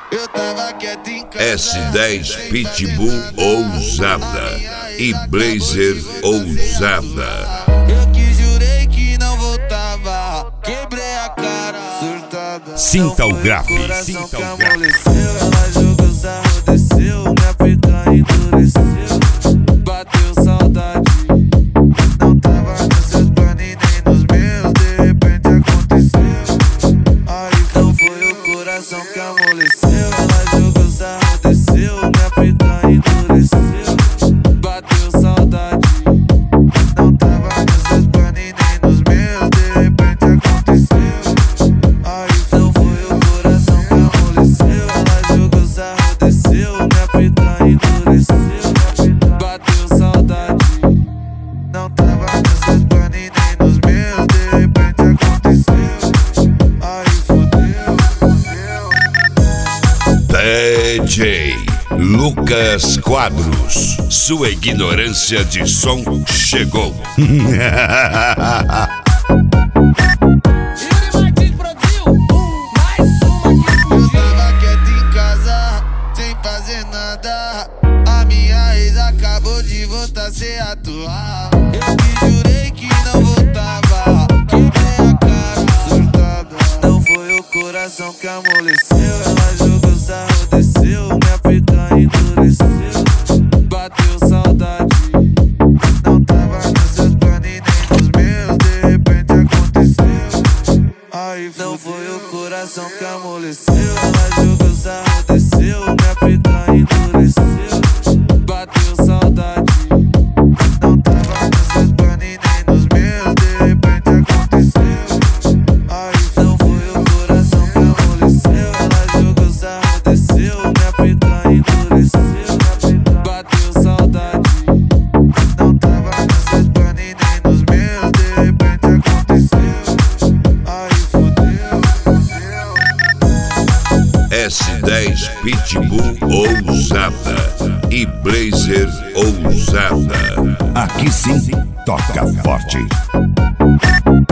Eu tava quieto em casa. S10 Pitbull ousada e Blazer ousada. Eu que jurei que não voltava, quebrei a cara, surtada. Sinta o grave. Coração que amoleceu, ela jogou sarro, desceu, minha pica endureceu. Bateu saudade, não tava nos seus planos e nem nos meus. De repente aconteceu, aí não foi o coração que amoleceu. Ela jogou sarro, desceu, minha pica endureceu. Bateu saudade, não tava nos seus planos e nem nos meus. De repente aconteceu, aí não foi o coração que amoleceu. Ela jogou sarro, desceu, minha pica endureceu. Bateu saudade, não tava nos seus planos e nem nos meus. De repente aconteceu, aí fodeu. DJ Lucas Quadros, sua ignorância de som chegou. Eu tava quieto em casa, sem fazer nada. A minha ex acabou de voltar a ser atual. Eu que jurei que não voltava, quebrei a cara, surtada. Não foi o coração que amoleceu. Ela jogou sarro, desceu, minha pica endureceu. Bateu saudade, não tava nos seus planos e nem nos meus. De repente aconteceu, aí não foi o coração que amoleceu. Ela jogou sarro, desceu, minha pica endureceu. Bateu saudade, não tava nos seus planos e nem nos meus. De repente aconteceu, aí não foi o coração que amoleceu. Ela jogou sarro, desceu, minha pica endureceu. Bateu saudade, não tava nos seus planos e nem nos meus. De repente aconteceu, aí fodeu. S10 Pitbull ousada e Blazer ousada. Aqui sim, toca forte.